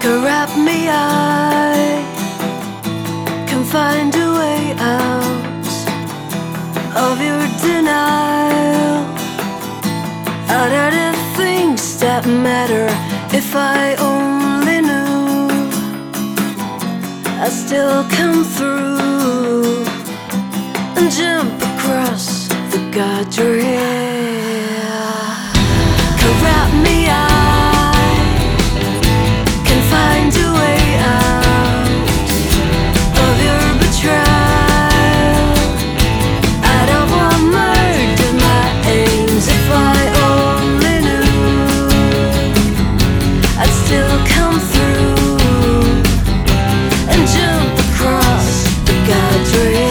wrap me, I can find a way out of your denial. Out of the things that matter, if I only knew, I'd still come through and jump across the guardrail. Could wrap me, I can find a way out of your betrayal. I don't want murder my aims. If I only knew, I'd still come through and jump across the guardrail.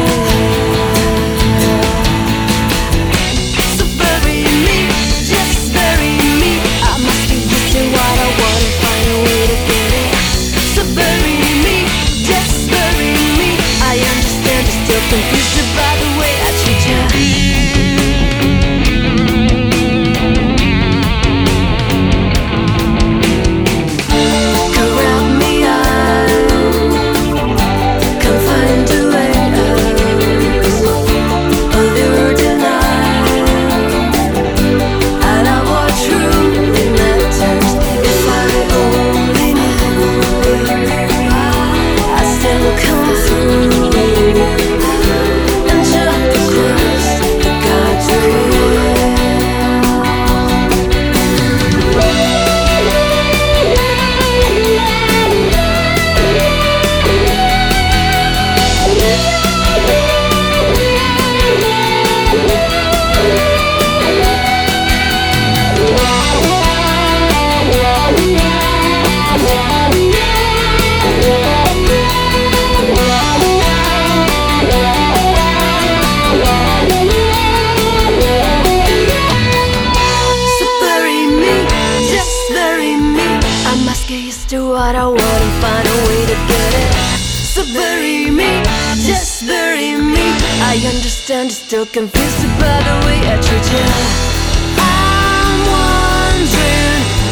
Confused about the way I treat you. Could wrap me, I can find a way out of your denial. Out of what truly matters, if I only knew, I'd still come through. Do what I want and find a way to get it. So bury me, just bury me. I understand you're still confused about the way I treat you. I'm wondering